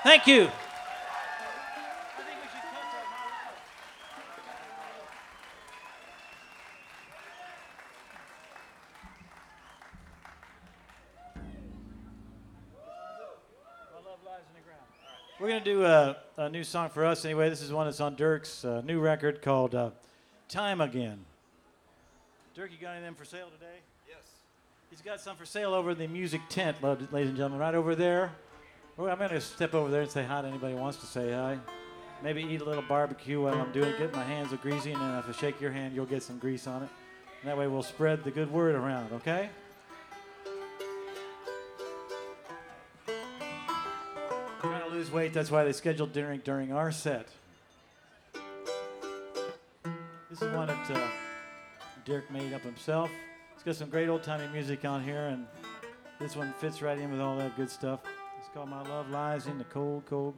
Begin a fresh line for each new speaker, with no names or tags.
Thank you. We're going to do a new song for us anyway. This is one that's on Dirk's new record called Time Again. Dirk, you got any of them for sale today?
Yes.
He's got some for sale over the music tent, ladies and gentlemen, right over there. Well, I'm going to step over there and say hi to anybody who wants to say hi. Maybe eat a little barbecue while I'm doing it. Get my hands greasy, and then if I shake your hand, you'll get some grease on it. And that way we'll spread the good word around, okay? Trying to lose weight, that's why they scheduled during our set. This is one that Dirk made up himself. It's got some great old-timey music on here, and this one fits right in with all that good stuff. It's called My Love Lies in the Cold, Cold